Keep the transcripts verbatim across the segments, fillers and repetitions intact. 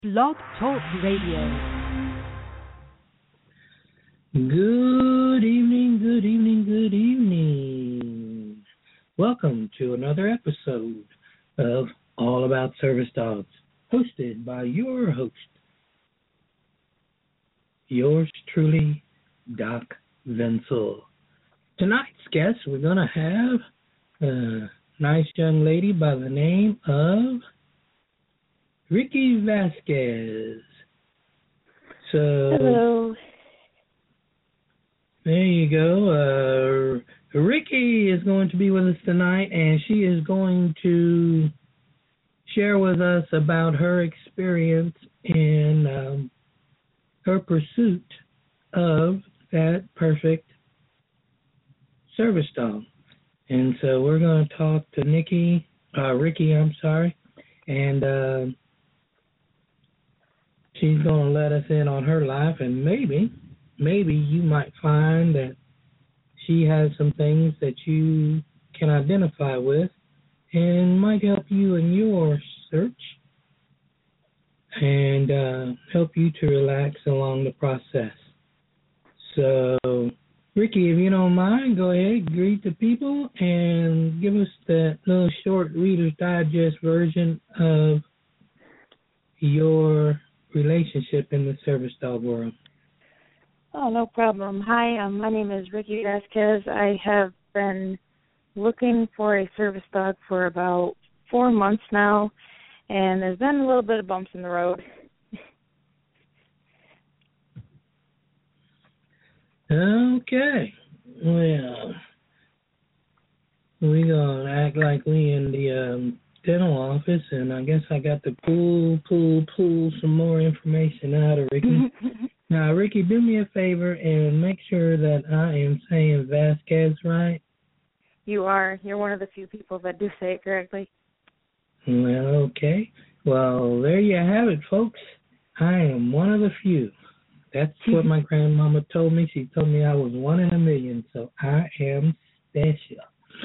Blog Talk Radio. Good evening, good evening, good evening. Welcome to another episode of All About Service Dogs, hosted by your host, yours truly, Doc Venzel. Tonight's guest, we're going to have a nice young lady by the name of Ricky Vasquez. So, hello. There you go. Uh, Ricky is going to be with us tonight, and she is going to share with us about her experience in um, her pursuit of that perfect service dog. And so we're going to talk to Nikki, uh, Ricky, I'm sorry, and uh, she's going to let us in on her life, and maybe, maybe you might find that she has some things that you can identify with and might help you in your search and uh, help you to relax along the process. So, Ricky, if you don't mind, go ahead, greet the people, and give us that little short Reader's Digest version of your relationship in the service dog world. Oh, no problem. Hi, um, my name is Ricky Vasquez. I have been looking for a service dog for about four months now, and there's been a little bit of bumps in the road. Okay. Well, we're going to act like we in the um, dental office, and I guess I got to pull, pull, pull some more information out of Ricky. Now, Ricky, do me a favor and make sure that I am saying Vasquez right. You are. You're one of the few people that do say it correctly. Well, okay. Well, there you have it, folks. I am one of the few. That's what my grandmama told me. She told me I was one in a million, so I am special.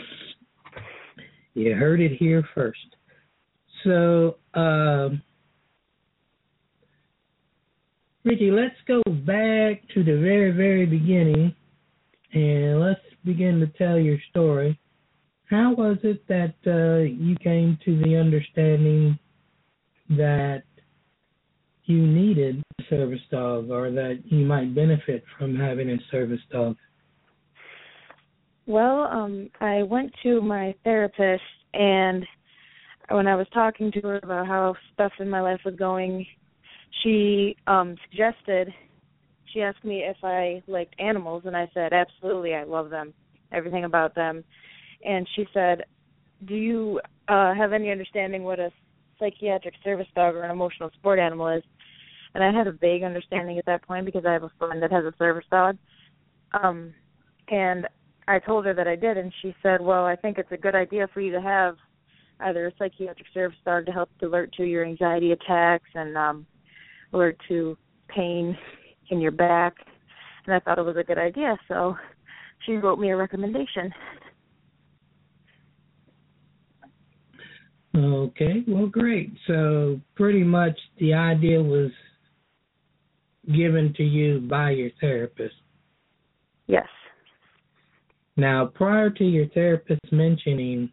You heard it here first. So, um, Ricky, let's go back to the very, very beginning, and let's begin to tell your story. How was it that uh, you came to the understanding that you needed a service dog, or that you might benefit from having a service dog? Well, um, I went to my therapist, and when I was talking to her about how stuff in my life was going, she um, suggested, she asked me if I liked animals, and I said, absolutely, I love them, everything about them. And she said, do you uh, have any understanding what a psychiatric service dog or an emotional support animal is? And I had a vague understanding at that point because I have a friend that has a service dog. Um, and I told her that I did, and she said, well, I think it's a good idea for you to have either a psychiatric service dog to help alert to your anxiety attacks and um, alert to pain in your back. And I thought it was a good idea, so she wrote me a recommendation. Okay, well, great. So pretty much the idea was given to you by your therapist. Yes. Now, prior to your therapist mentioning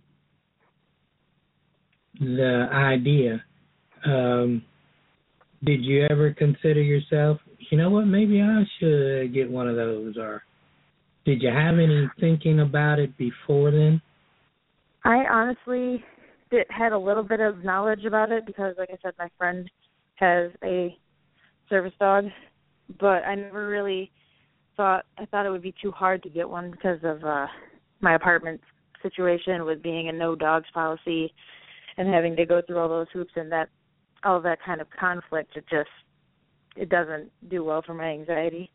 the idea, um, did you ever consider yourself, you know what, maybe I should get one of those? Or did you have any thinking about it before then? I honestly did, had a little bit of knowledge about it because, like I said, my friend has a service dog, but I never really thought, I thought it would be too hard to get one because of uh, my apartment situation with being a no dogs policy and having to go through all those hoops and that, all that kind of conflict. It just, it doesn't do well for my anxiety.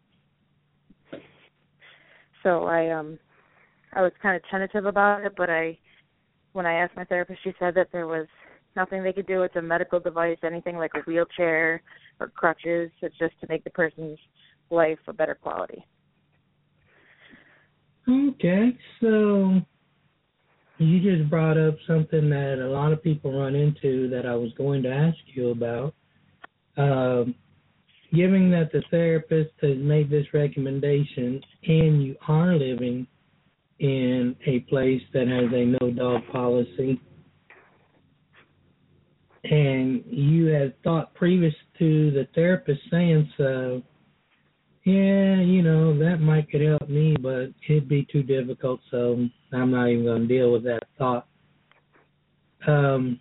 So I, um, I was kind of tentative about it, but I, when I asked my therapist, she said that there was nothing they could do. It's a medical device, anything like a wheelchair or crutches. It's just to make the person's life a better quality. Okay, so you just brought up something that a lot of people run into that I was going to ask you about. Um, given that the therapist has made this recommendation and you are living in a place that has a no dog policy, and you had thought previous to the therapist saying so, yeah, you know, that might could help me, but it'd be too difficult, so I'm not even going to deal with that thought. Um,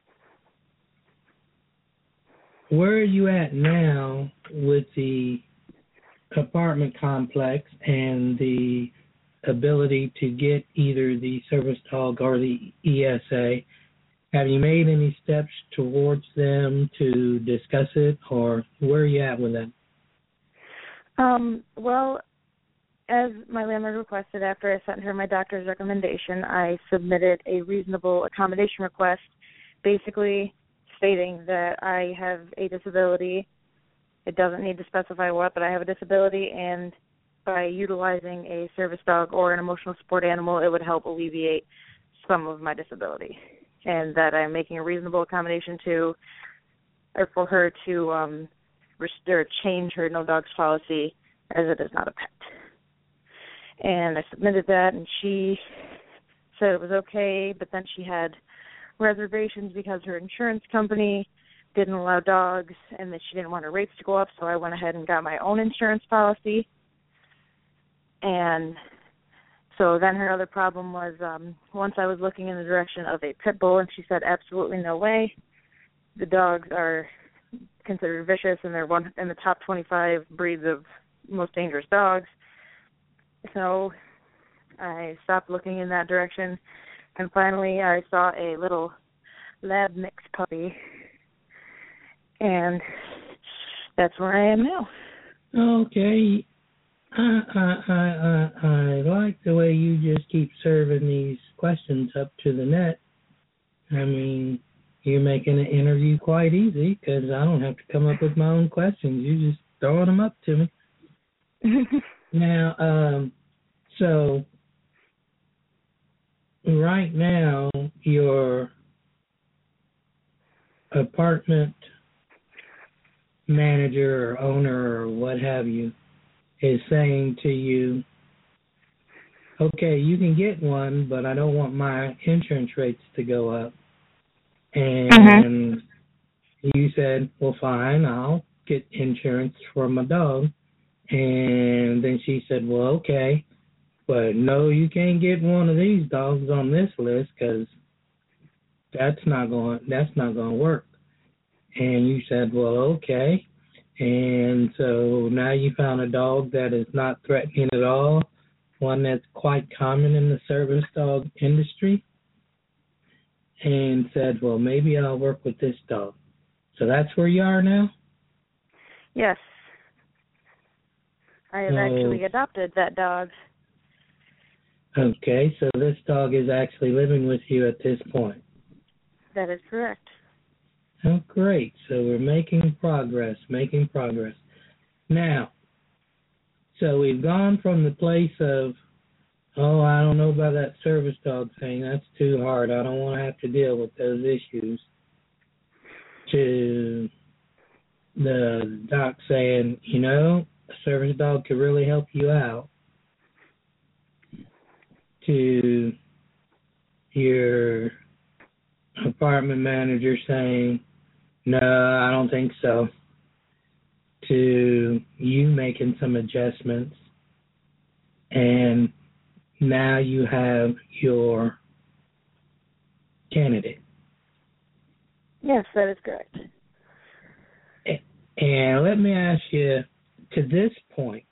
where are you at now with the apartment complex and the ability to get either the service dog or the E S A? Have you made any steps towards them to discuss it, or where are you at with that? Um, well, as my landlord requested, after I sent her my doctor's recommendation, I submitted a reasonable accommodation request, basically stating that I have a disability. It doesn't need to specify what, but I have a disability, and by utilizing a service dog or an emotional support animal, it would help alleviate some of my disability, and that I'm making a reasonable accommodation to, or for her to um, or change her no dogs policy as it is not a pet. And I submitted that, and she said it was okay, but then she had reservations because her insurance company didn't allow dogs and that she didn't want her rates to go up, so I went ahead and got my own insurance policy. And so then her other problem was um, once I was looking in the direction of a pit bull, and she said absolutely no way. The dogs are considered vicious, and they're one in the top twenty-five breeds of most dangerous dogs. So I stopped looking in that direction, and finally I saw a little lab mix puppy, and that's where I am now. Okay. I, I, I, I, I like the way you just keep serving these questions up to the net. I mean, you're making an interview quite easy because I don't have to come up with my own questions. You just throwing them up to me. Now, um, so right now your apartment manager or owner or what have you is saying to you, okay, you can get one, but I don't want my insurance rates to go up. And uh-huh. you said, well, fine, I'll get insurance for my dog. And then she said, well, okay, but no, you can't get one of these dogs on this list because that's not going that's not going to work. And you said, well, okay. And so now you found a dog that is not threatening at all, one that's quite common in the service dog industry, and said, well, maybe I'll work with this dog. So that's where you are now? Yes. I have oh. actually adopted that dog. Okay, so this dog is actually living with you at this point. That is correct. Oh, great. So we're making progress, making progress. Now, so we've gone from the place of, oh, I don't know about that service dog thing. That's too hard. I don't want to have to deal with those issues, to the doc saying, you know, a service dog could really help you out, to your apartment manager saying, no, I don't think so, to you making some adjustments, and now you have your candidate. Yes, that is correct. And let me ask you, to this point,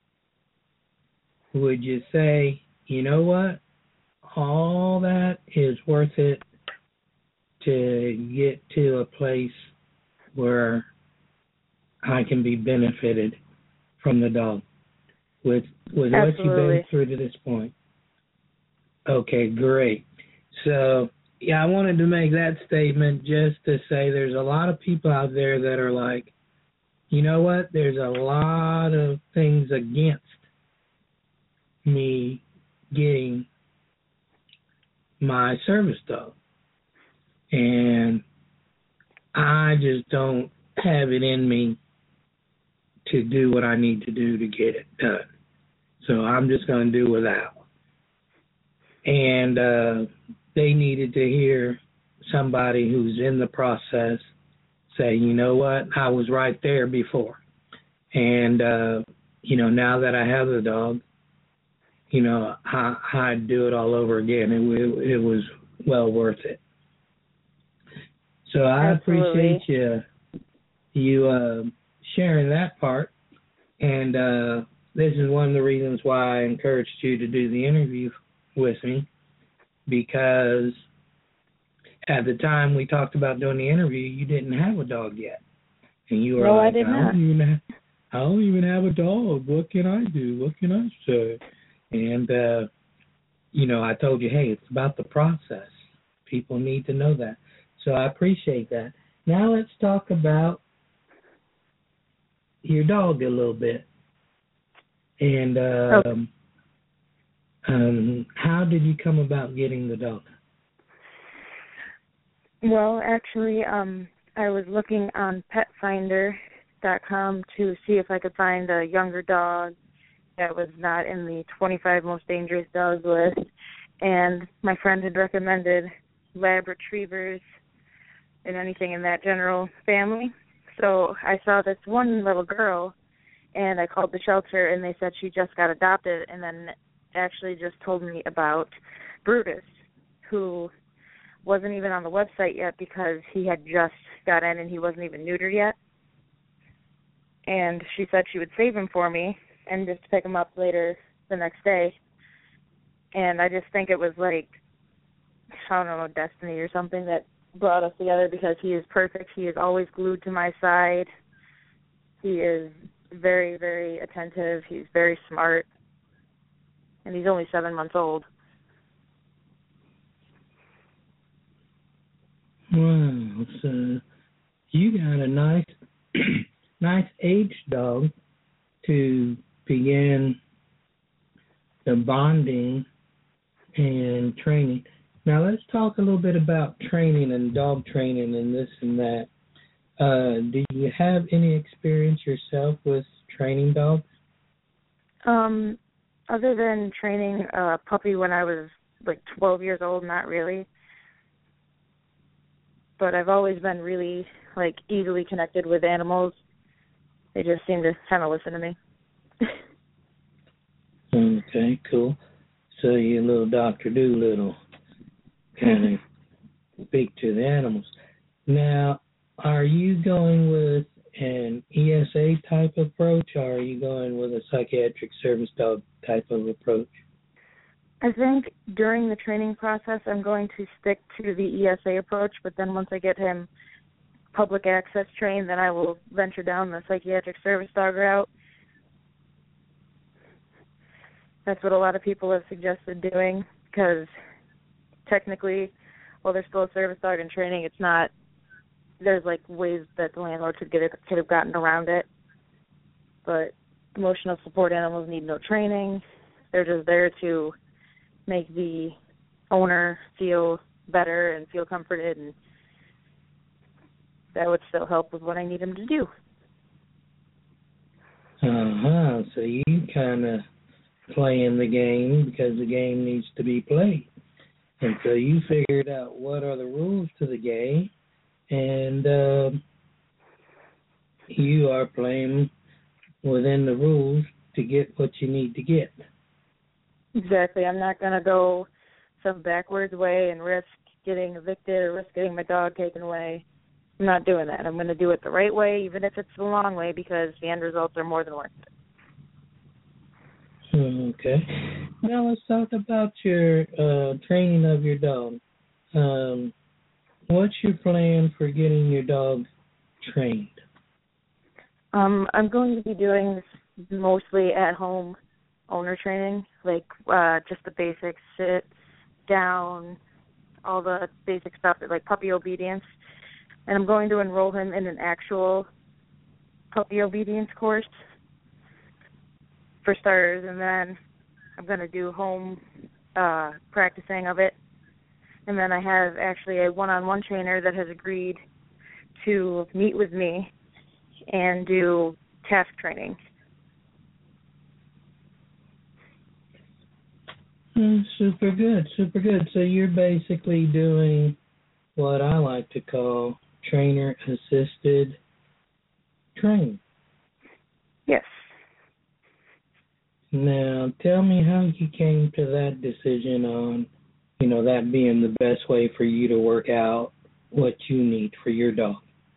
would you say, you know what, all that is worth it to get to a place where I can be benefited from the dog with with what you've been through to this point? Okay, great. So, yeah, I wanted to make that statement just to say there's a lot of people out there that are like, you know what, there's a lot of things against me getting my service dog. And I just don't have it in me to do what I need to do to get it done. So I'm just going to do without. And uh, they needed to hear somebody who's in the process say, you know what, I was right there before. And, uh, you know, now that I have the dog, you know, I, I'd do it all over again. It, it, it was well worth it. So I Absolutely. appreciate you, you uh, sharing that part. And uh, this is one of the reasons why I encouraged you to do the interview with me, because at the time we talked about doing the interview, you didn't have a dog yet. And you were no, like, I, did I, not. don't even have, I don't even have a dog. What can I do? What can I say? And, uh, you know, I told you, hey, it's about the process. People need to know that. So I appreciate that. Now let's talk about your dog a little bit. And um, Okay. um, how did you come about getting the dog? Well, actually, um, I was looking on pet finder dot com to see if I could find a younger dog that was not in the twenty-five most dangerous dogs list. And my friend had recommended Lab Retrievers and anything in that general family. So I saw this one little girl, and I called the shelter, and they said she just got adopted, and then actually just told me about Brutus, who wasn't even on the website yet because he had just got in and he wasn't even neutered yet. And she said she would save him for me and just pick him up later the next day. And I just think it was like, I don't know, destiny or something that brought us together, because he is perfect. He is always glued to my side. He is very, very attentive. He's very smart. And he's only seven months old. Wow. So you got a nice, nice aged dog to begin the bonding and training. Now let's talk a little bit about training and dog training and this and that. Uh, do you have any experience yourself with training dogs? Um, other than training a puppy when I was like twelve years old, not really. But I've always been really like easily connected with animals. They just seem to kind of listen to me. Okay, cool. So you're a little Doctor Doolittle, kind of speak to the animals. Now, are you going with an E S A type approach, or are you going with a psychiatric service dog type of approach? I think during the training process, I'm going to stick to the E S A approach, but then once I get him public access trained, then I will venture down the psychiatric service dog route. That's what a lot of people have suggested doing, because technically, while there's still a service dog in training, it's not, there's like ways that the landlord could get it, could have gotten around it. But emotional support animals need no training. They're just there to make the owner feel better and feel comforted, and that would still help with what I need him to do. Uh-huh. So you kind of play in the game because the game needs to be played. And so you figured out what are the rules to the game, and uh, you are playing within the rules to get what you need to get. Exactly. I'm not going to go some backwards way and risk getting evicted or risk getting my dog taken away. I'm not doing that. I'm going to do it the right way, even if it's the long way, because the end results are more than worth it. Okay. Now let's talk about your uh, training of your dog. Um, what's your plan for getting your dog trained? Um, I'm going to be doing this mostly at home owner training, like uh, just the basics, sit, down, all the basic stuff, like puppy obedience. And I'm going to enroll him in an actual puppy obedience course for starters, and then I'm going to do home uh, practicing of it. And then I have actually a one-on-one trainer that has agreed to meet with me and do task training. Mm, super good, super good. So you're basically doing what I like to call trainer-assisted training. Yes. Now, tell me how you came to that decision on, you know, that being the best way for you to work out what you need for your dog.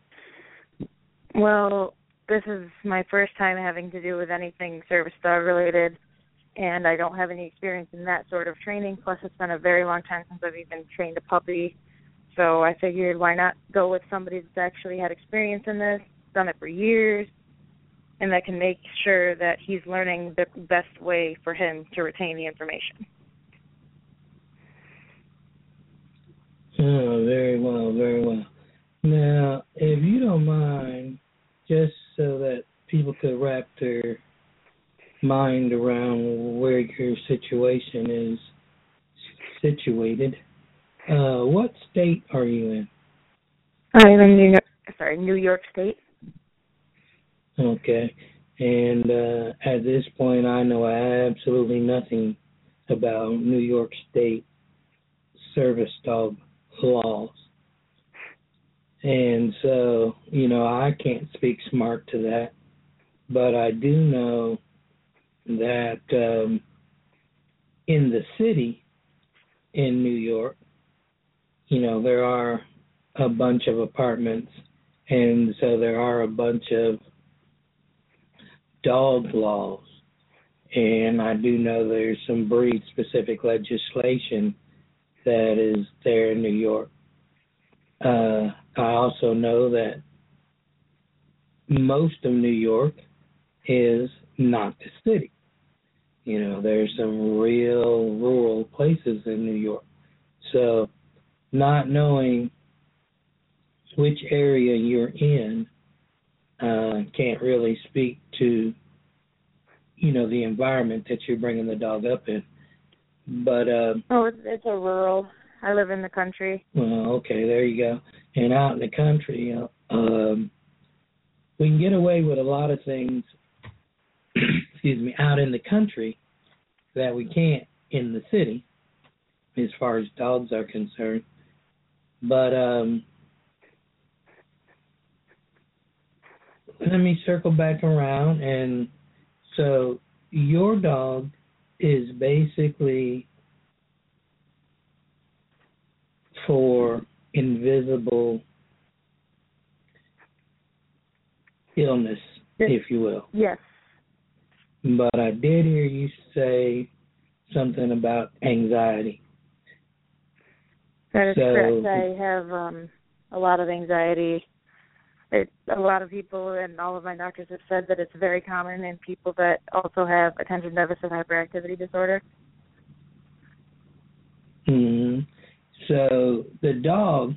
Well, this is my first time having to do with anything service dog related, and I don't have any experience in that sort of training. Plus, it's been a very long time since I've even trained a puppy. So I figured, why not go with somebody that's actually had experience in this, done it for years, and that can make sure that he's learning the best way for him to retain the information. Oh, very well, very well. Now, if you don't mind, just so that people could wrap their mind around where your situation is situated, uh, what state are you in? I'm in New York, sorry, New York State. Okay. And uh, at this point, I know absolutely nothing about New York State service dog laws. And so, you know, I can't speak smart to that, but I do know that um, in the city in New York, you know, there are a bunch of apartments, and so there are a bunch of dog laws. And I do know there's some breed-specific legislation that is there in New York. Uh, I also know that most of New York is not the city. You know, there's some real rural places in New York. So not knowing which area you're in uh, can't really speak to, you know, the environment that you're bringing the dog up in. But uh, oh, it's, it's a rural. I live in the country. Well, okay, there you go. And out in the country, you know, um, we can get away with a lot of things, excuse me, out in the country that we can't in the city as far as dogs are concerned. But um, let me circle back around. And so your dog is basically for invisible illness, if you will. Yes. But I did hear you say something about anxiety. That is so, correct. I have um, a lot of anxiety. It, a lot of people and all of my doctors have said that it's very common in people that also have attention deficit hyperactivity disorder. Mm-hmm. So the dog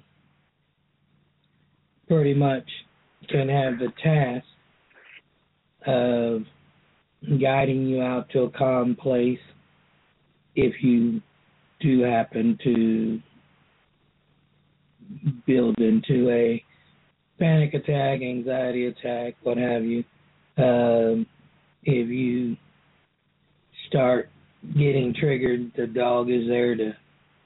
pretty much can have the task of guiding you out to a calm place if you do happen to build into a panic attack, anxiety attack, what have you. Um, if you start getting triggered, the dog is there to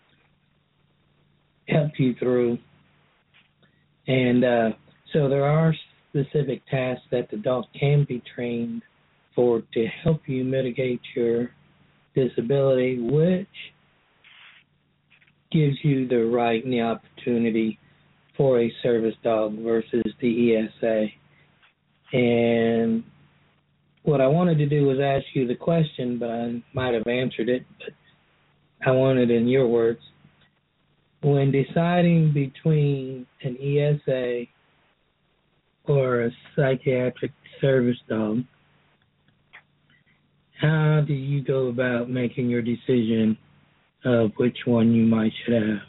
help you through. And uh, so there are specific tasks that the dog can be trained for to help you mitigate your disability, which gives you the right and the opportunity for a service dog versus the E S A. And what I wanted to do was ask you the question, but I might have answered it, but I want it in your words. When deciding between an E S A or a psychiatric service dog, how do you go about making your decision of which one you might should have?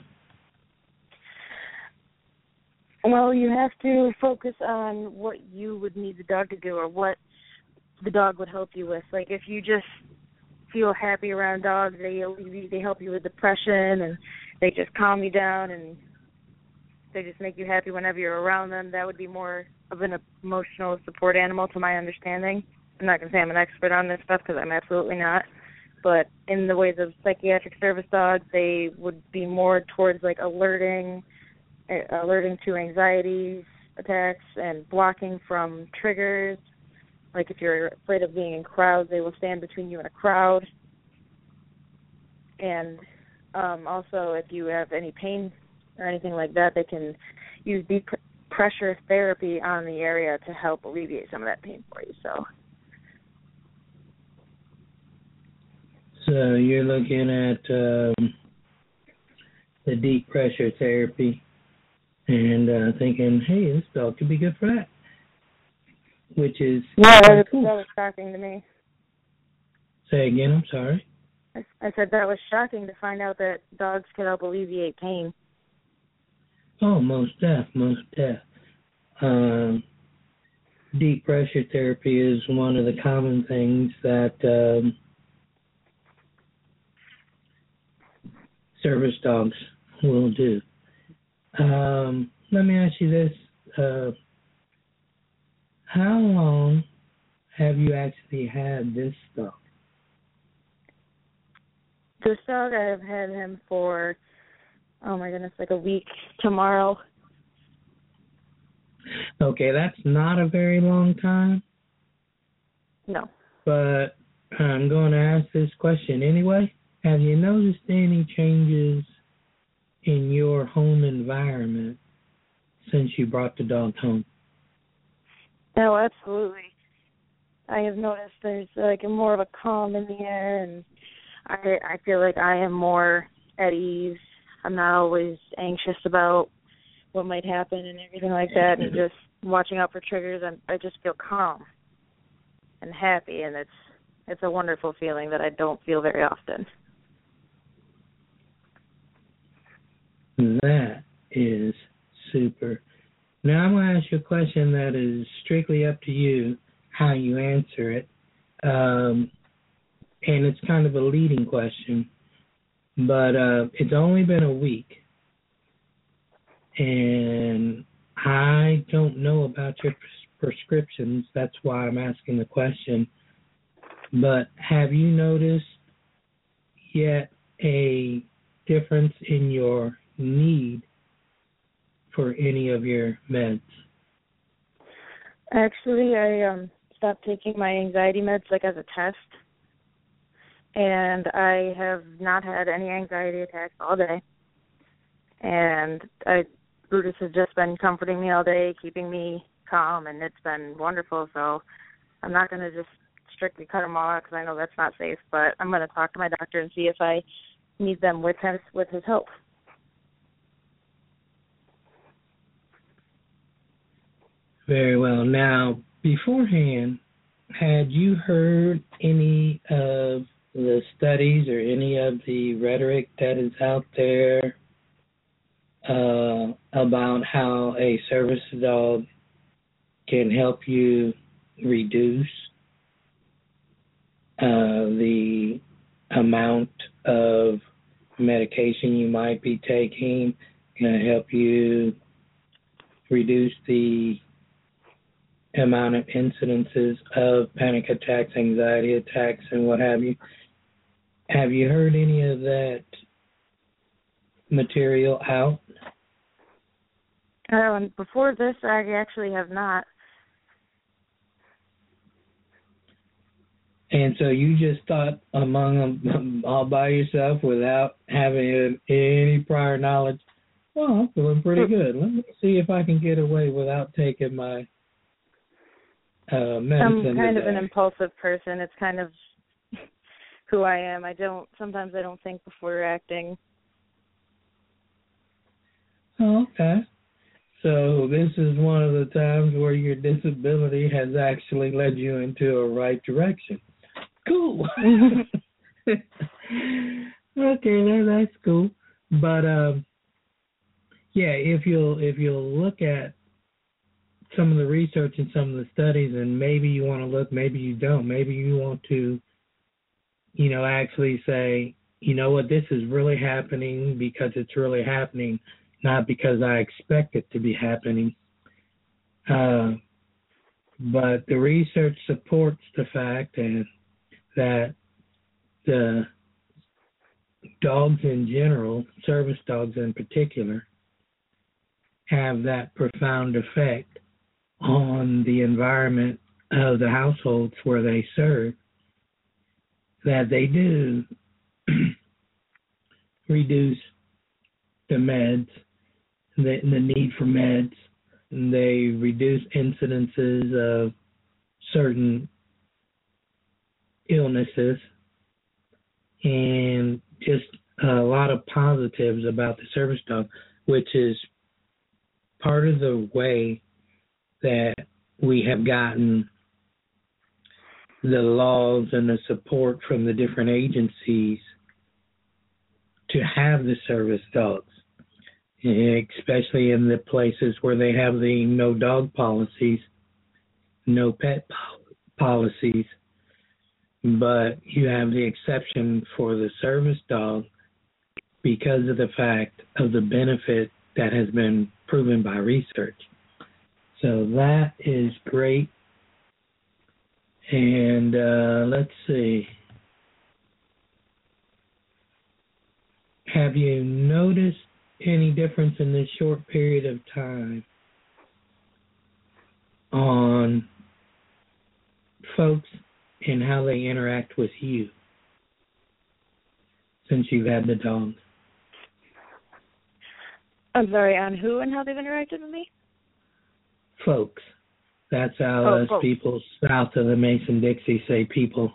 Well, you have to focus on what you would need the dog to do or what the dog would help you with. Like if you just feel happy around dogs, they they help you with depression and they just calm you down and they just make you happy whenever you're around them. That would be more of an emotional support animal, to my understanding. I'm not going to say I'm an expert on this stuff because I'm absolutely not. But in the ways of psychiatric service dogs, they would be more towards like alerting, uh, alerting to anxiety attacks and blocking from triggers. Like if you're afraid of being in crowds, they will stand between you and a crowd. And um, also, if you have any pain or anything like that, they can use deep pressure therapy on the area to help alleviate some of that pain for you. So, so you're looking at um, the deep pressure therapy and uh, thinking, hey, this dog could be good for that, which is yeah, that was, cool. that was shocking to me. Say again, I'm sorry. I, I said that was shocking to find out that dogs could help alleviate pain. Oh, most deaf, most deaf. Um, deep pressure therapy is one of the common things that um, service dogs will do. Um, let me ask you this. Uh, how long have you actually had this dog? This dog, I have had him for, oh my goodness, like a week tomorrow. Okay, that's not a very long time. No. But I'm going to ask this question anyway. Have you noticed any changes in your home environment since you brought the dog home? No, absolutely. I have noticed there's like a more of a calm in the air, and I I feel like I am more at ease. I'm not always anxious about what might happen and everything like that, and just watching out for triggers. I'm, I just feel calm and happy, and it's it's a wonderful feeling that I don't feel very often. That is super. Now I'm going to ask you a question that is strictly up to you, how you answer it. Um, and it's kind of a leading question, but uh, it's only been a week. And I don't know about your pres- prescriptions. That's why I'm asking the question. But have you noticed yet a difference in your need for any of your meds? Actually, I um, stopped taking my anxiety meds like as a test, and I have not had any anxiety attacks all day. And I, Brutus has just been comforting me all day, keeping me calm, and it's been wonderful. So I'm not going to just strictly cut them all out because I know that's not safe, but I'm going to talk to my doctor and see if I need them with his, with his help. Very well. Now, beforehand, had you heard any of the studies or any of the rhetoric that is out there uh, about how a service dog can help you reduce uh, the amount of medication you might be taking, can help you reduce the amount of incidences of panic attacks, anxiety attacks, and what have you? Have you heard any of that material out? Um, before this, I actually have not. And so you just thought among them all by yourself without having any prior knowledge, well, I'm feeling pretty good. Let me see if I can get away without taking my uh, medicine I'm kind today. of an impulsive person. It's kind of who I am. I don't, sometimes I don't think before acting. Oh, okay. So this is one of the times where your disability has actually led you into a right direction. Cool. Okay, that, that's cool. But um, yeah, if you'll if you'll look at some of the research and some of the studies, and maybe you want to look, maybe you don't. Maybe you want to, you know, actually say, you know what, this is really happening because it's really happening, not because I expect it to be happening. Uh, but the research supports the fact and that the dogs in general, service dogs in particular, have that profound effect on the environment of the households where they serve, that they do reduce the meds, the, the need for meds, and they reduce incidences of certain illnesses, and just a lot of positives about the service dog, which is part of the way that we have gotten the laws and the support from the different agencies to have the service dogs, especially in the places where they have the no dog policies, no pet policies. But you have the exception for the service dog because of the fact of the benefit that has been proven by research. So that is great. And uh, let's see. Have you noticed any difference in this short period of time on folks and how they interact with you since you've had the dogs? I'm sorry, on who and how they've interacted with me? Folks. That's how oh, us folks. people south of the Mason-Dixie say people.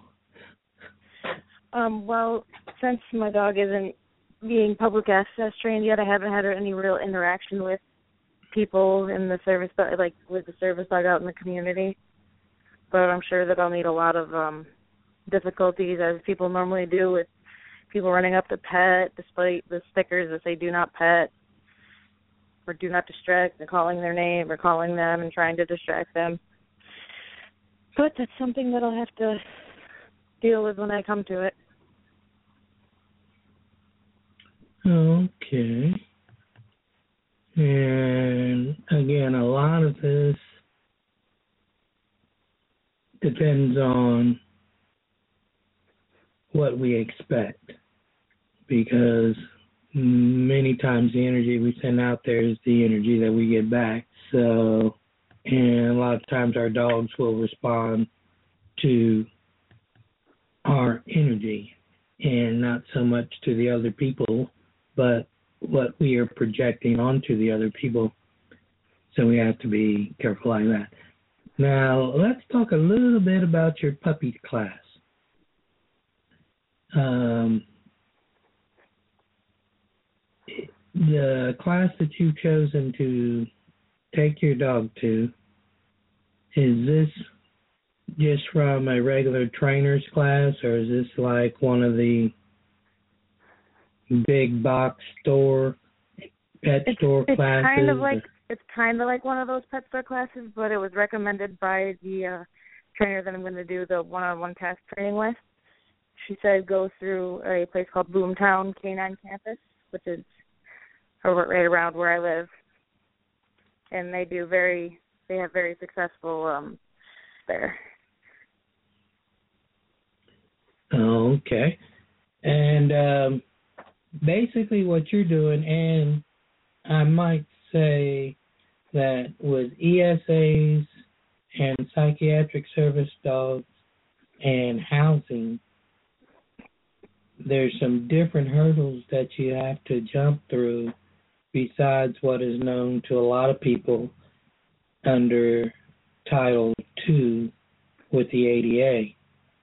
Um, well, since my dog isn't being public access trained yet, I haven't had any real interaction with people in the service, like with the service dog out in the community. But I'm sure that I'll meet a lot of um, difficulties, as people normally do, with people running up to pet, despite the stickers that say "Do not pet" or "Do not distract," and calling their name or calling them and trying to distract them. But that's something that I'll have to deal with when I come to it. Okay. And again, a lot of this depends on what we expect, because many times the energy we send out there is the energy that we get back. So, and a lot of times our dogs will respond to our energy and not so much to the other people, but what we are projecting onto the other people. So we have to be careful like that. Now, let's talk a little bit about your puppy class. Um, the class that you've chosen to take your dog to, is this just from a regular trainer's class, or is this like one of the big box store, pet it's, store it's classes? Kind of like, it's kind of like one of those pet store classes, but it was recommended by the uh, trainer that I'm going to do the one-on-one task training with. She said go through a place called Boomtown Canine Campus, which is over right around where I live, and they do very, they have very successful um, there. Okay, and um, basically what you're doing, and I might say that with E S As and psychiatric service dogs and housing, there's some different hurdles that you have to jump through besides what is known to a lot of people under Title two with the A D A.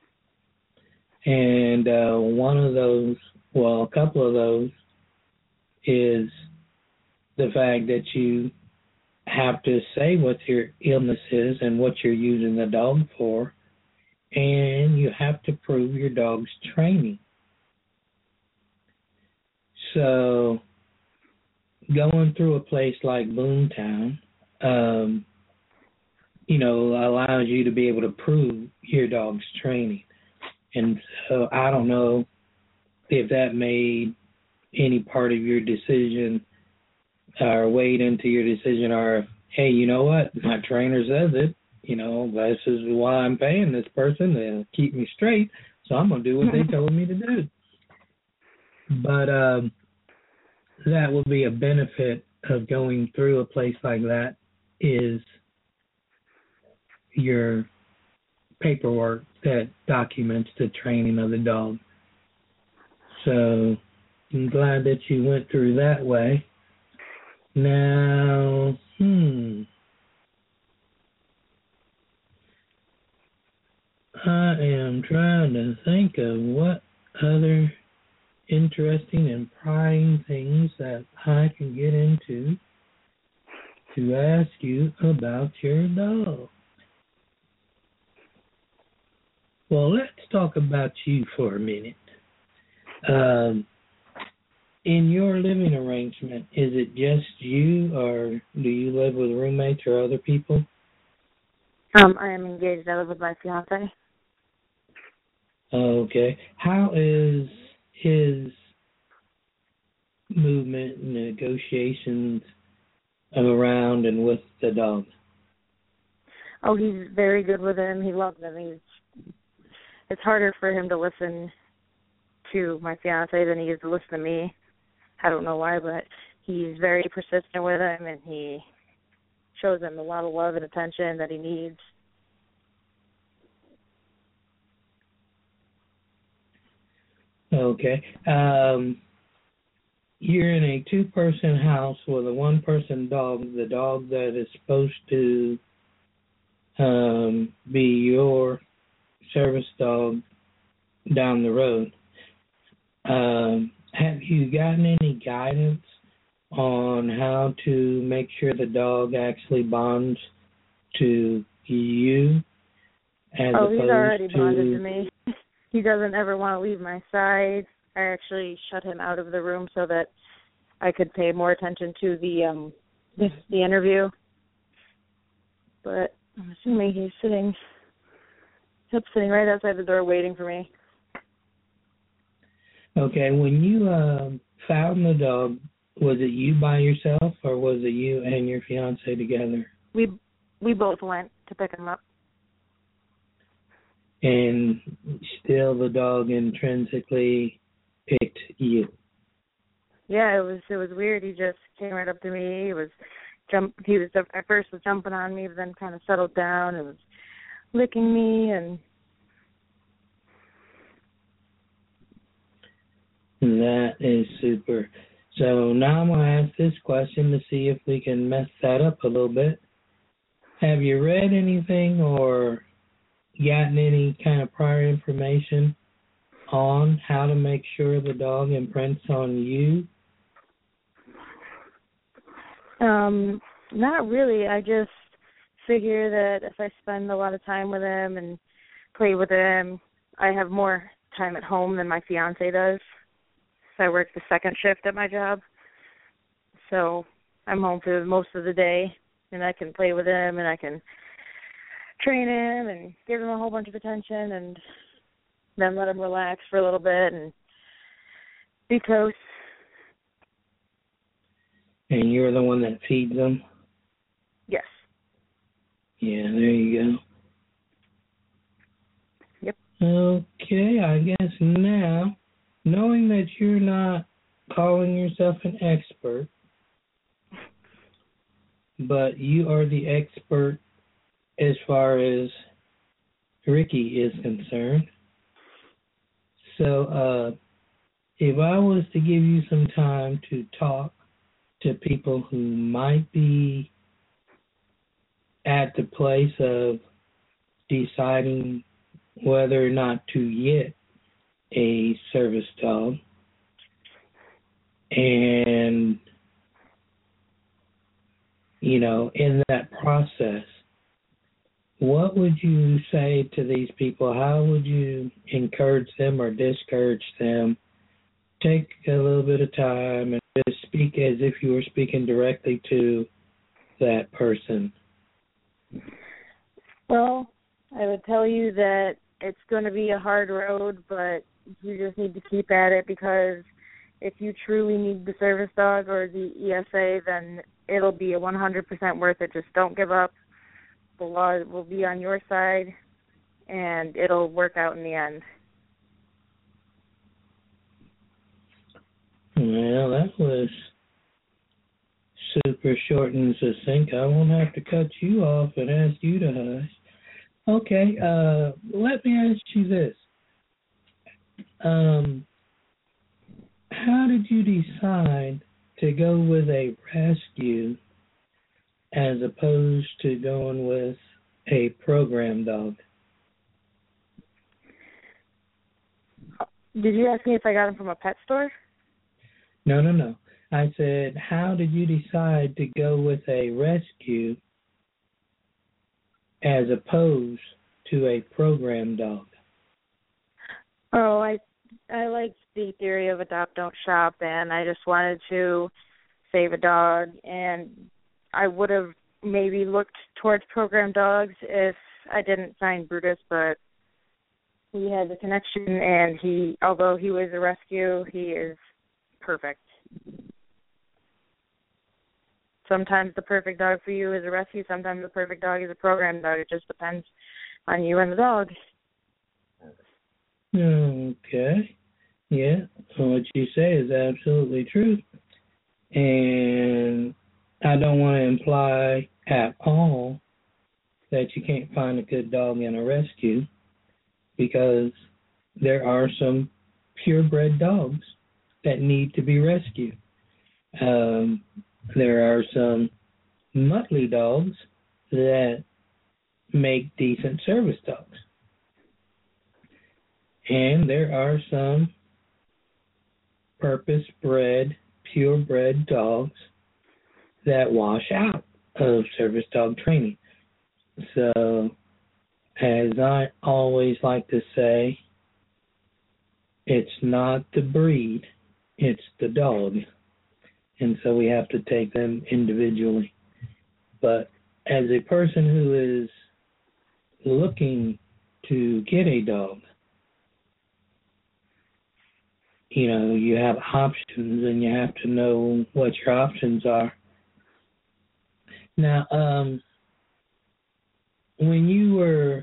And uh, one of those, well, a couple of those, is the fact that you have to say what your illness is and what you're using the dog for, and you have to prove your dog's training. So going through a place like Boomtown, um, you know, allows you to be able to prove your dog's training. And so I don't know if that made any part of your decision or wade into your decision, or hey, you know what, my trainer says it, you know, this is why I'm paying this person to keep me straight, so I'm going to do what they told me to do. But um, that will be a benefit of going through a place like that, is your paperwork that documents the training of the dog. So I'm glad that you went through that way. Now, hmm. I am trying to think of what other interesting and prying things that I can get into to ask you about your dog. Well, let's talk about you for a minute. Um, in your living arrangement, is it just you, or do you live with roommates or other people? Um, I am engaged. I live with my fiance. Okay. How is his movement and negotiations around and with the dog? Oh, he's very good with him. He loves him. He's, it's harder for him to listen to my fiance than he is to listen to me. I don't know why, but he's very persistent with him, and he shows him a lot of love and attention that he needs. Okay. Um, you're in a two-person house with a one-person dog, the dog that is supposed to um, be your service dog down the road. Um, have you gotten any guidance on how to make sure the dog actually bonds to you as oh, opposed he's already to... bonded to me. He doesn't ever want to leave my side. I actually shut him out of the room so that I could pay more attention to the um the, the interview. But I'm assuming he's sitting, he's sitting right outside the door waiting for me. Okay, when you uh, found the dog, was it you by yourself, or was it you and your fiance together? We we both went to pick him up. And still the dog intrinsically picked you? Yeah, it was it was weird. He just came right up to me. He was jump. He was at first was jumping on me, but then kind of settled down and was licking me and. That is super. So now I'm going to ask this question to see if we can mess that up a little bit. Have you read anything or gotten any kind of prior information on how to make sure the dog imprints on you? Um, not really. I just figure that if I spend a lot of time with him and play with him, I have more time at home than my fiance does. I work the second shift at my job, so I'm home for most of the day, and I can play with him, and I can train him and give him a whole bunch of attention, and then let him relax for a little bit and be close. And you're the one that feeds them? Yes. Yeah, there you go. Yep. Okay, I guess now, knowing that you're not calling yourself an expert, but you are the expert as far as Ricky is concerned. So uh, if I was to give you some time to talk to people who might be at the place of deciding whether or not to get a service dog, and, you know, in that process, what would you say to these people? How would you encourage them or discourage them? Take a little bit of time and just speak as if you were speaking directly to that person. Well, I would tell you that it's going to be a hard road, but you just need to keep at it because if you truly need the service dog or the E S A, then it'll be one hundred percent worth it. Just don't give up. The law will be on your side, and it'll work out in the end. Well, that was super short and succinct. I won't have to cut you off and ask you to hush. Okay, uh, let me ask you this. Um, how did you decide to go with a rescue as opposed to going with a program dog? Did you ask me if I got them from a pet store? No, no, no. I said, how did you decide to go with a rescue as opposed to a program dog? Oh, I I liked the theory of adopt, don't shop, and I just wanted to save a dog. And I would have maybe looked towards program dogs if I didn't find Brutus, but we had the connection, and he, although he was a rescue, he is perfect. Sometimes the perfect dog for you is a rescue. Sometimes the perfect dog is a program dog. It just depends on you and the dog. Okay. Yeah, so what you say is absolutely true. And I don't want to imply at all that you can't find a good dog in a rescue, because there are some purebred dogs that need to be rescued. Um, there are some muttly dogs that make decent service dogs. And there are some purpose-bred, purebred dogs that wash out of service dog training. So, as I always like to say, it's not the breed, it's the dog. And so we have to take them individually. But as a person who is looking to get a dog, you know, you have options, and you have to know what your options are. Now, um, when you were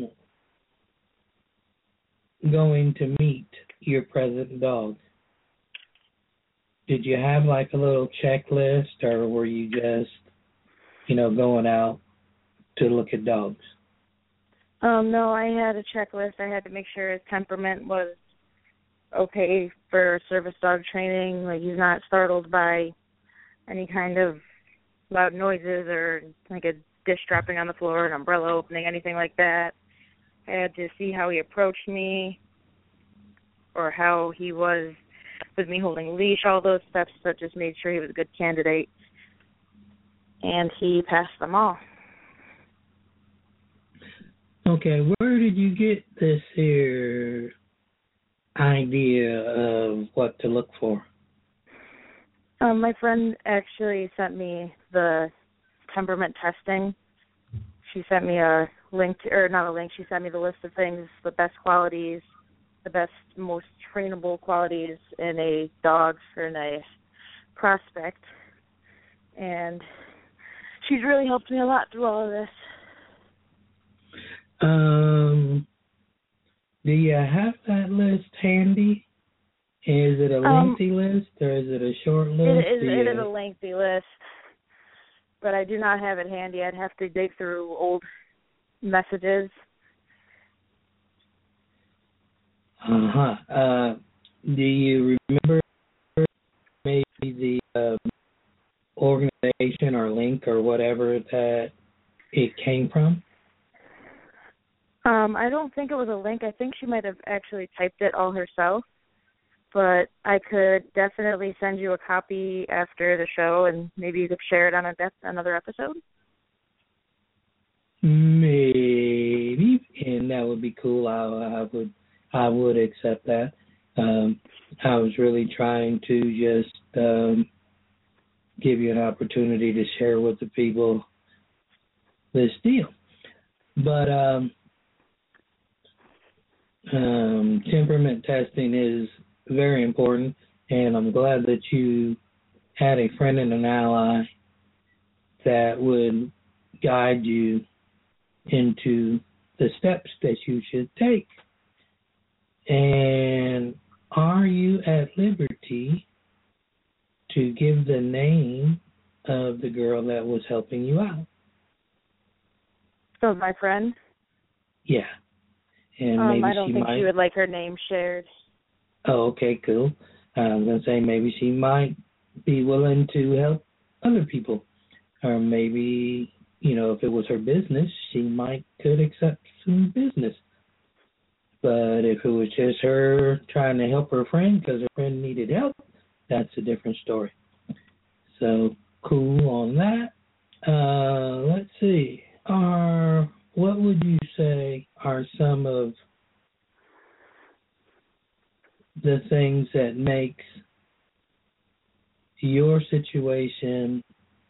going to meet your present dog, did you have like a little checklist, or were you just, you know, going out to look at dogs? Um, no, I had a checklist. I had to make sure his temperament was okay for service dog training. Like, he's not startled by any kind of loud noises or like a dish dropping on the floor, an umbrella opening, anything like that. I had to see how he approached me or how he was with me holding a leash, all those steps that just made sure he was a good candidate. And he passed them all. Okay, where did you get this here idea of what to look for? Um, my friend actually sent me the temperament testing. She sent me a link, to, or not a link, she sent me the list of things, the best qualities, the best, most trainable qualities in a dog or in a prospect. And she's really helped me a lot through all of this. Um, do you have that list handy? Is it a lengthy um, list, or is it a short list? It is, it is a lengthy list, but I do not have it handy. I'd have to dig through old messages. Uh-huh. Uh, do you remember maybe the uh, organization or link or whatever that it came from? Um, I don't think it was a link. I think she might have actually typed it all herself. But I could definitely send you a copy after the show, and maybe you could share it on a de- another episode. Maybe, and that would be cool. I, I would, I would accept that. Um, I was really trying to just um, give you an opportunity to share with the people this deal. But um, um, temperament testing is very important, And I'm glad that you had a friend and an ally that would guide you into the steps that you should take. And are you at liberty to give the name of the girl that was helping you out? So my friend? Yeah. And um, maybe I don't she think might... she would like her name shared. Oh, okay, cool. I was going to say maybe she might be willing to help other people. Or maybe, you know, if it was her business, she might could accept some business. But if it was just her trying to help her friend because her friend needed help, that's a different story. So, cool on that. Uh, let's see. Are, what would you say are some of the things that makes your situation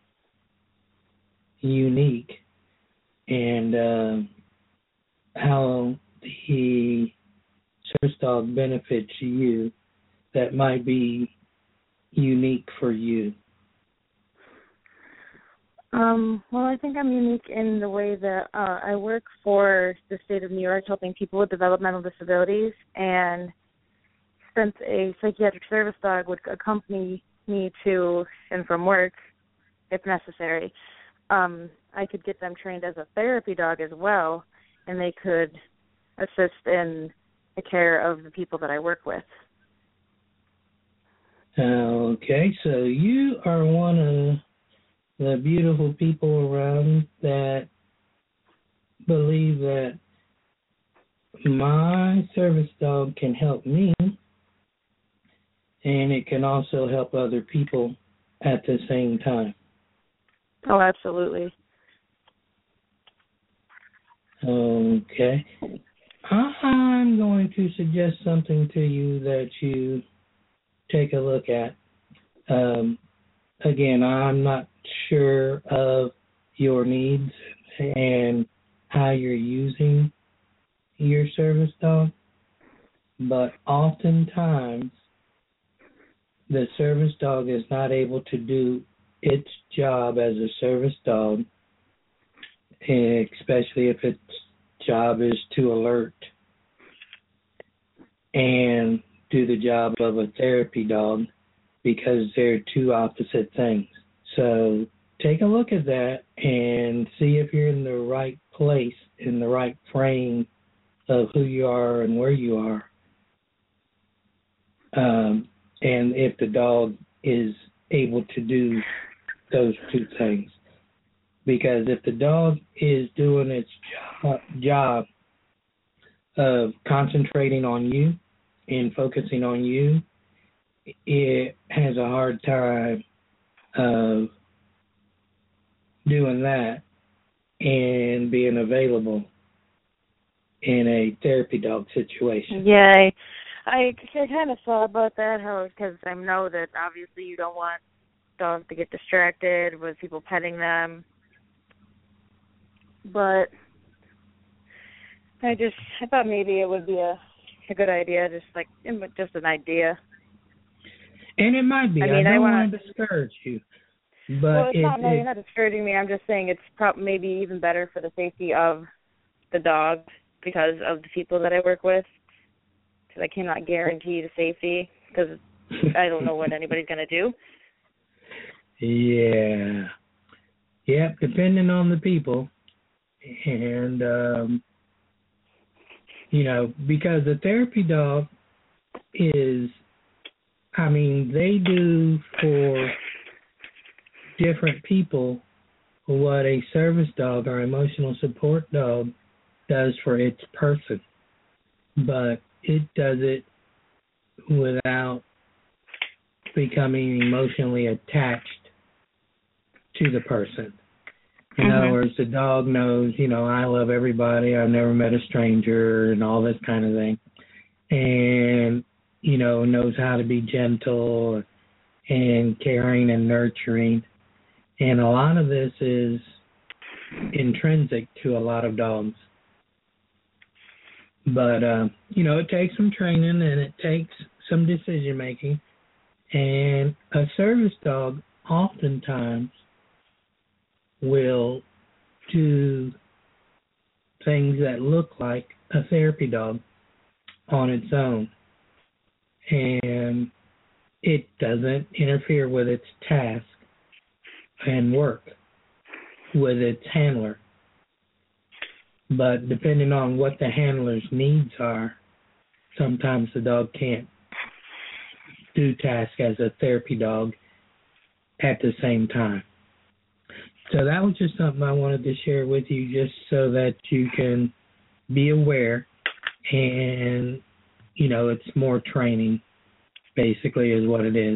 unique, and uh, how the service dog benefits you that might be unique for you? Um, well, I think I'm unique in the way that uh, I work for the state of New York helping people with developmental disabilities, and since a psychiatric service dog would accompany me to and from work if necessary, um, I could get them trained as a therapy dog as well, and they could assist in the care of the people that I work with. Okay, so you are one of the beautiful people around that believe that my service dog can help me, and it can also help other people at the same time. Oh, absolutely. Okay. I'm going to suggest something to you that you take a look at. Um, again, I'm not sure of your needs and how you're using your service dog, but oftentimes the service dog is not able to do its job as a service dog, especially if its job is to alert and do the job of a therapy dog, because they're two opposite things. So take a look at that and see if you're in the right place, in the right frame of who you are and where you are. Um, and if the dog is able to do those two things. Because if the dog is doing its jo- job of concentrating on you and focusing on you, it has a hard time of doing that and being available in a therapy dog situation. Yeah, I, I, I kind of thought about that, how because I know that obviously you don't want dogs to get distracted with people petting them, but I just I thought maybe it would be a a good idea, just like just an idea. And it might be. I, mean, I don't I wanna, want to discourage you, but well, it's it, not. No, it, you're not discouraging me. I'm just saying it's probably maybe even better for the safety of the dog because of the people that I work with. Because I cannot guarantee the safety because I don't know what anybody's gonna do. Yeah. Yep. Depending on the people, and um, you know, because the therapy dog is. I mean, they do for different people what a service dog or emotional support dog does for its person. But it does it without becoming emotionally attached to the person. In mm-hmm. other words, the dog knows, you know, I love everybody, I've never met a stranger, and all this kind of thing. And you know, knows how to be gentle and caring and nurturing. And a lot of this is intrinsic to a lot of dogs. But, uh, you know, it takes some training and it takes some decision making. And a service dog oftentimes will do things that look like a therapy dog on its own. And it doesn't interfere with its task and work with its handler. But depending on what the handler's needs are, sometimes the dog can't do tasks as a therapy dog at the same time. So that was just something I wanted to share with you, just so that you can be aware. And, you know, it's more training, basically, is what it is.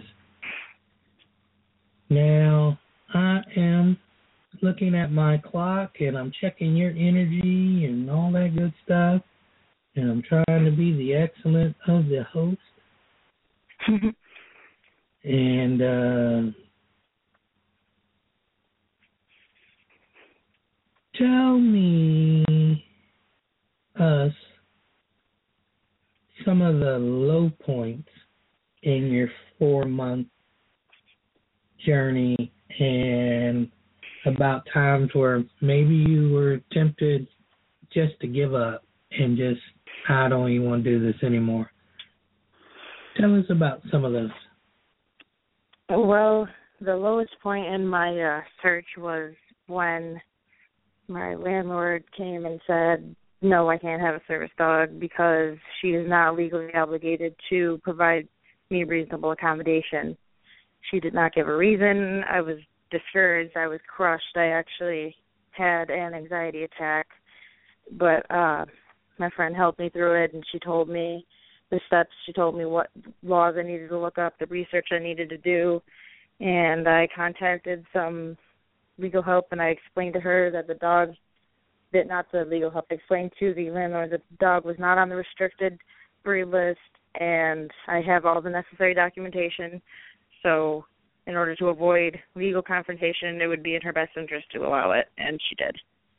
Now, I am looking at my clock, and I'm checking your energy and all that good stuff. And I'm trying to be the excellent of the host. And uh, tell me us some of the low points in your four-month journey, and about times where maybe you were tempted just to give up and just, I don't even want to do this anymore. Tell us about some of those. Well, the lowest point in my uh, search was when my landlord came and said, no, I can't have a service dog because she is not legally obligated to provide me reasonable accommodation. She did not give a reason. I was discouraged. I was crushed. I actually had an anxiety attack. But uh, my friend helped me through it, and she told me the steps. She told me what laws I needed to look up, the research I needed to do. And I contacted some legal help, and I explained to her that the dog, that not the legal help, I explained to the landlord that the dog was not on the restricted breed list, and I have all the necessary documentation. So in order to avoid legal confrontation, it would be in her best interest to allow it, and she did.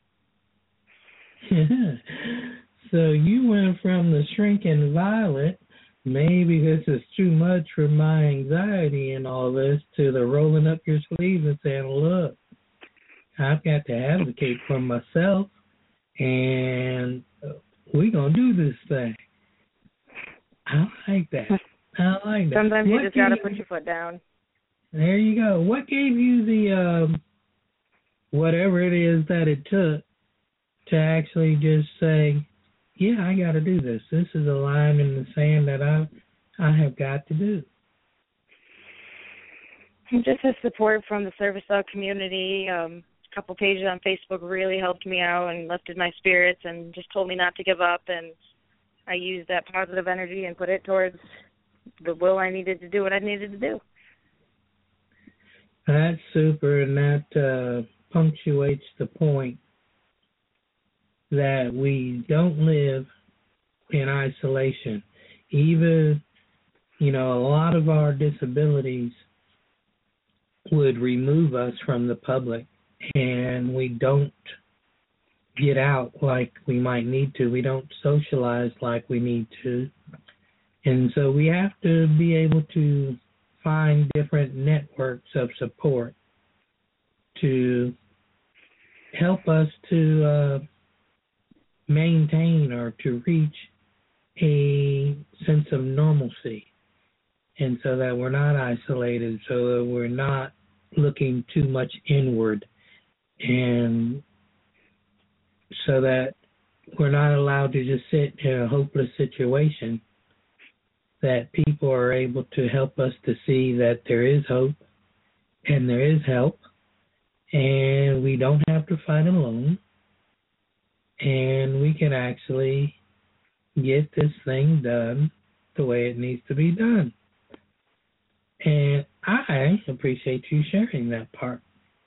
So you went from the shrinking violet, maybe this is too much for my anxiety and all this, to the rolling up your sleeves and saying, look, I've got to advocate for myself, and we're going to do this thing. I like that. I like that. Sometimes what you just got to you, put your foot down. There you go. What gave you the, um, whatever it is that it took to actually just say, yeah, I got to do this. This is a line in the sand that I I have got to do. Just the support from the service dog community. Um, a couple pages on Facebook really helped me out and lifted my spirits and just told me not to give up. And I used that positive energy and put it towards the will I needed to do what I needed to do. That's super, and that uh, punctuates the point that we don't live in isolation. Even, you know, a lot of our disabilities would remove us from the public, and we don't get out like we might need to. We don't socialize like we need to. And so we have to be able to find different networks of support to help us to uh, maintain or to reach a sense of normalcy, and so that we're not isolated, so that we're not looking too much inward, and so that we're not allowed to just sit in a hopeless situation, that people are able to help us to see that there is hope and there is help, and we don't have to fight alone, and we can actually get this thing done the way it needs to be done. And I appreciate you sharing that part.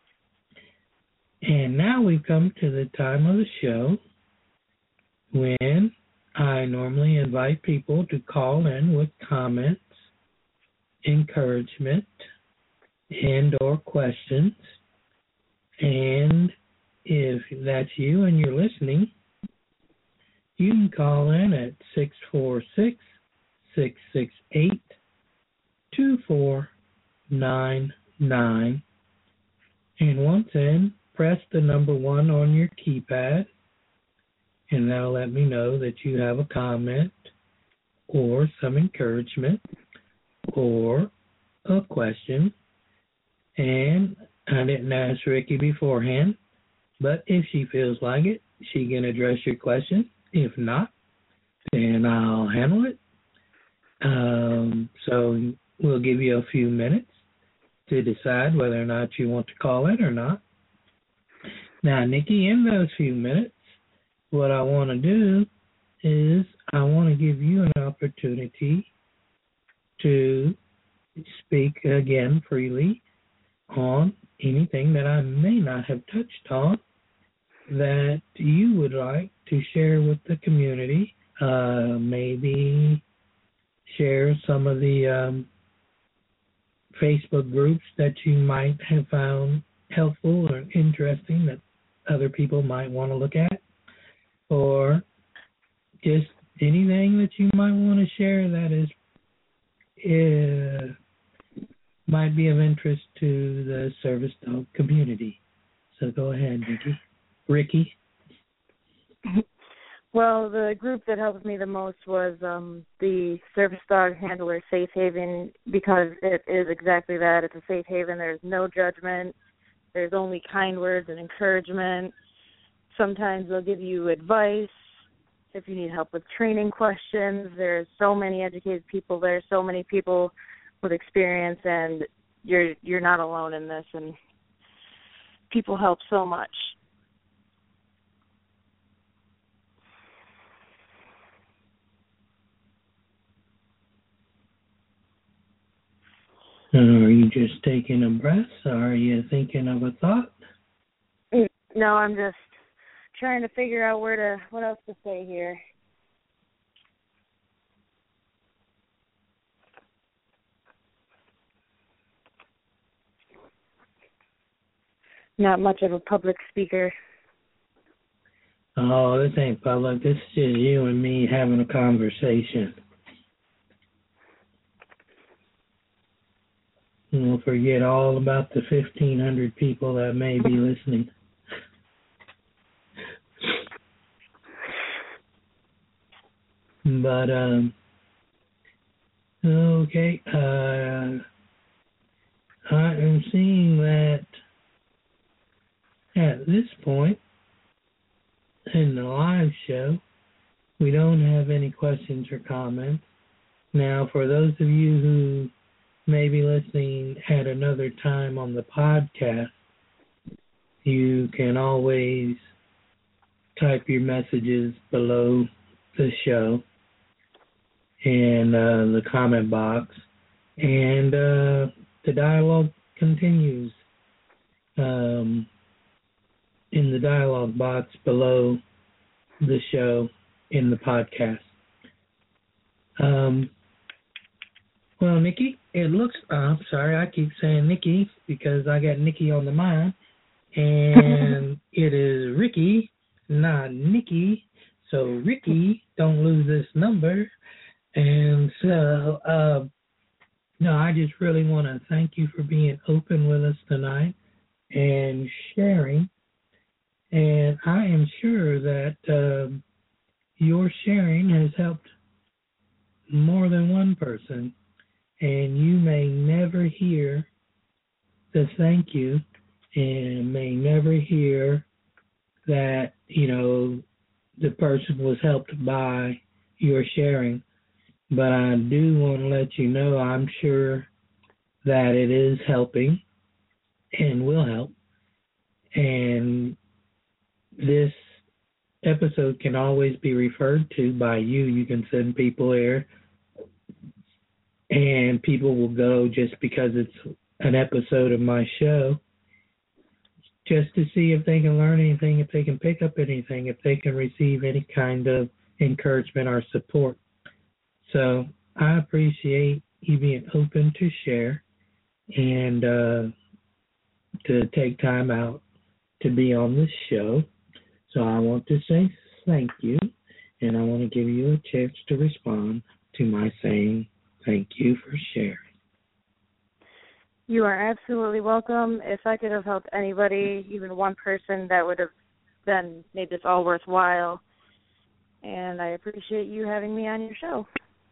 And now we've come to the time of the show when I normally invite people to call in with comments, encouragement, and or questions. And if that's you and you're listening, you can call in at six four six, six six eight, two four nine nine. And once in, press the number one on your keypad, and that'll let me know that you have a comment or some encouragement or a question. And I didn't ask Ricky beforehand, but if she feels like it, she can address your question. If not, then I'll handle it. Um, so we'll give you a few minutes to decide whether or not you want to call in or not. Now, Nikki, in those few minutes, what I want to do is I want to give you an opportunity to speak again freely on anything that I may not have touched on that you would like to share with the community. Uh, maybe share some of the um, Facebook groups that you might have found helpful or interesting that other people might want to look at, or just anything that you might want to share that is uh, might be of interest to the service dog community. So go ahead, Nikki. Ricky. Well, the group that helped me the most was um, the Service Dog Handler Safe Haven, because it is exactly that. It's a safe haven. There's no judgment. There's only kind words and encouragement. Sometimes they'll give you advice if you need help with training questions. There's so many educated people there, so many people with experience, and you're you're not alone in this, and people help so much. Are you just taking a breath, or are you thinking of a thought? No, I'm just trying to figure out where to, what else to say here. Not much of a public speaker. Oh, this ain't public. This is just you and me having a conversation. We'll forget all about the fifteen hundred people that may be listening. But, um, okay, uh, I am seeing that at this point in the live show, we don't have any questions or comments. Now, for those of you who may be listening at another time on the podcast, you can always type your messages below the show in uh, the comment box, and uh, the dialogue continues um, in the dialogue box below the show in the podcast. Um, well, Nikki, it looks, uh, I'm sorry, I keep saying Nikki because I got Nikki on the mind, and it is Ricky, not Nikki. So, Ricky, don't lose this number. And so, uh, no, I just really want to thank you for being open with us tonight and sharing. And I am sure that uh, your sharing has helped more than one person. And you may never hear the thank you, and may never hear that, you know, the person was helped by your sharing. But I do want to let you know I'm sure that it is helping and will help. And this episode can always be referred to by you. You can send people there, and people will go just because it's an episode of my show, just to see if they can learn anything, if they can pick up anything, if they can receive any kind of encouragement or support. So I appreciate you being open to share and uh, to take time out to be on this show. So I want to say thank you, and I want to give you a chance to respond to my saying thank you for sharing. You are absolutely welcome. If I could have helped anybody, even one person, that would have then made this all worthwhile. And I appreciate you having me on your show.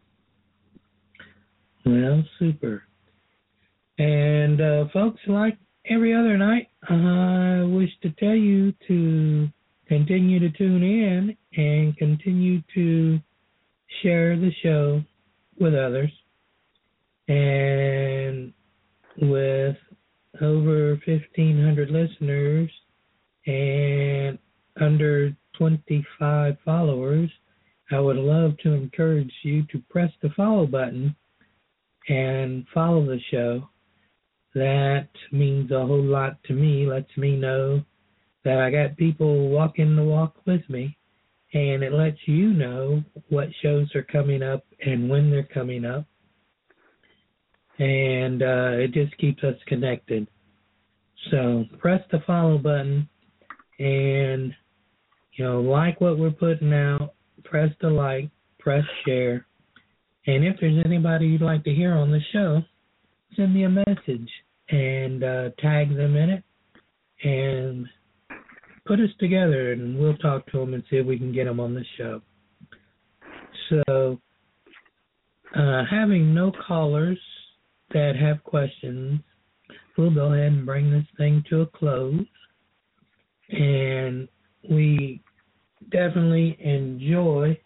Well, super. And uh, folks, like every other night, I wish to tell you to continue to tune in and continue to share the show with others. And with over fifteen hundred listeners and under twenty-five followers, I would love to encourage you to press the follow button and follow the show. That means a whole lot to me, lets me know that I got people walking the walk with me, and it lets you know what shows are coming up and when they're coming up. And uh, it just keeps us connected. So press the follow button and, you know, like what we're putting out, press the like, press share. And if there's anybody you'd like to hear on the show, send me a message and uh, tag them in it and put us together, and we'll talk to them and see if we can get them on the show. So uh, having no callers that have questions, we'll go ahead and bring this thing to a close. And we definitely enjoy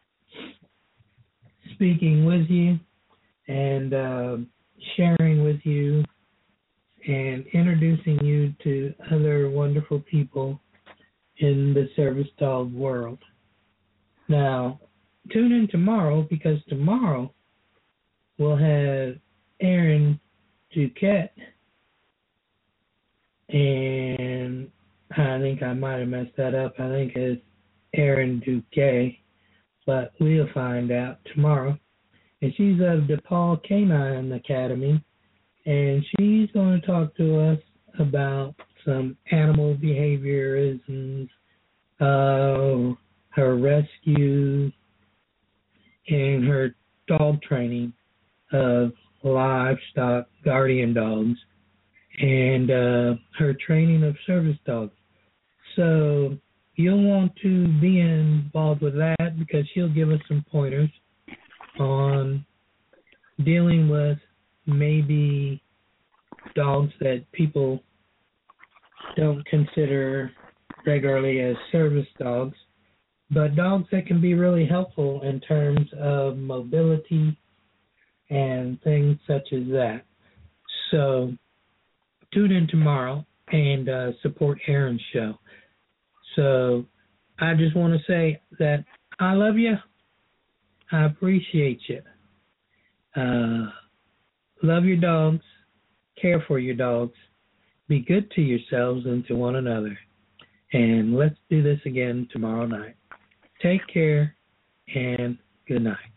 speaking with you and uh, sharing with you and introducing you to other wonderful people in the service dog world. Now, tune in tomorrow, because tomorrow we'll have Aaron Duquette, and I think I might have messed that up. I think it's Aaron Duquet, but we'll find out tomorrow. And she's of DePaul Canine Academy, and she's going to talk to us about some animal behaviorisms, uh, her rescue, and her dog training of livestock guardian dogs, and uh, her training of service dogs. So you'll want to be involved with that, because she'll give us some pointers on dealing with maybe dogs that people don't consider regularly as service dogs, but dogs that can be really helpful in terms of mobility and things such as that. So tune in tomorrow and uh, support Aaron's show. So I just want to say that I love you. I appreciate you. Uh, love your dogs. Care for your dogs. Be good to yourselves and to one another. And let's do this again tomorrow night. Take care and good night.